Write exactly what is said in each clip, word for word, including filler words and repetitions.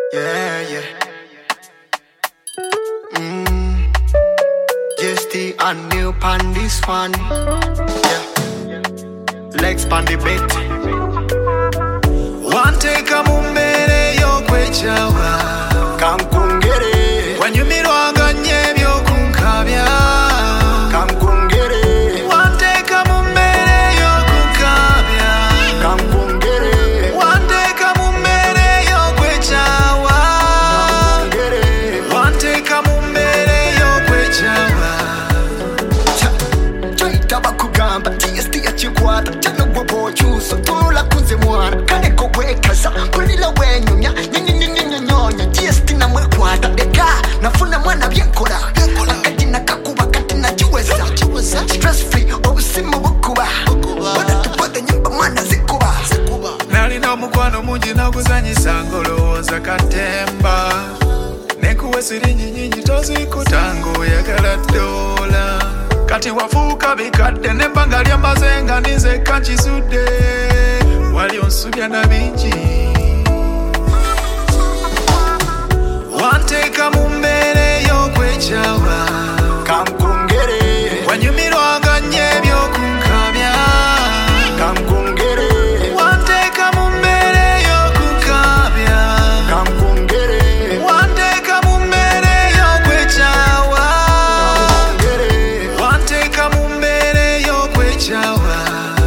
Yeah, yeah. Mm. Just the and new pan this one. Yeah. Legs pan the bit. One take a mumbere yo kwechawa. Kankungere. When you mirwanga nyebyo kunkabya. Kankungere. One take a mumbere yo kunkabya. Kankungere. One take a mumbere yo kwechawa. Kankungere. One take a mumbere yo kwechawa. Joita bakugamba tiesti ya chikwata. Chano bobo chuso tunula kunze mwana. Kane kowekaza kulila wenyunya. Nyinyi nyinyi nyonya tiesti na mwekwata. Deka nafuna mwana byenkora. Akati nakakuba kati najiweza. Stress free obusima bukuba. Wada tupode nyimba mwana zikuba. Nalina mukwano mungi naguzanyisa ngolowooza katemba. Nekuwe siringi nyingi tozikutango oyagala dola. Kati wafuuka bikadde n'ebbanga lyamaze nga ninzekka nkisudde. Wali onsubya na bingi. Wanteeka mu mbeera ey'okwekyaba. Kankungere. Wanyumirwanga nnyo ebyokunkabya. Kankungere. Wanteeka mu mbeera ey'okunkabya. Kankungere. Wanteeka mu mbeera ey'okwekyawa. Kankungere. Wanteeka mu mbeera ey'okwekyawa.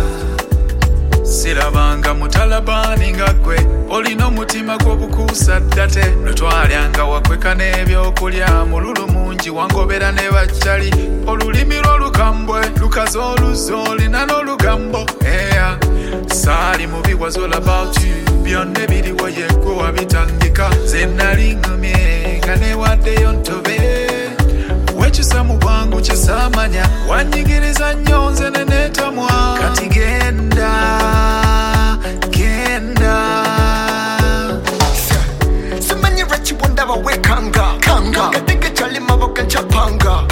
Sirabanga mutalabani nga gwe. Olina omutima gw'obukuusa ddate. Lwetwalyanga wakweka n'ebyokulya. Mululu mungi wangobera ne bajjali. Olulimi lw'olukambwe lukaza oluzza olina n'olugambo. Eya saali mubi was all about you. Byonna ebiriwo yeggwe wabitandika. Ze nali ngumye nga newaddeyo ntobe. Wekyusa mu bwangu kisamanya. Wanyigiriza nnyo nze ne neetamwa. Kati genda genda. Simanyira kiwunda bawe kanga kanga. Kadege kyali maboko nchapanga.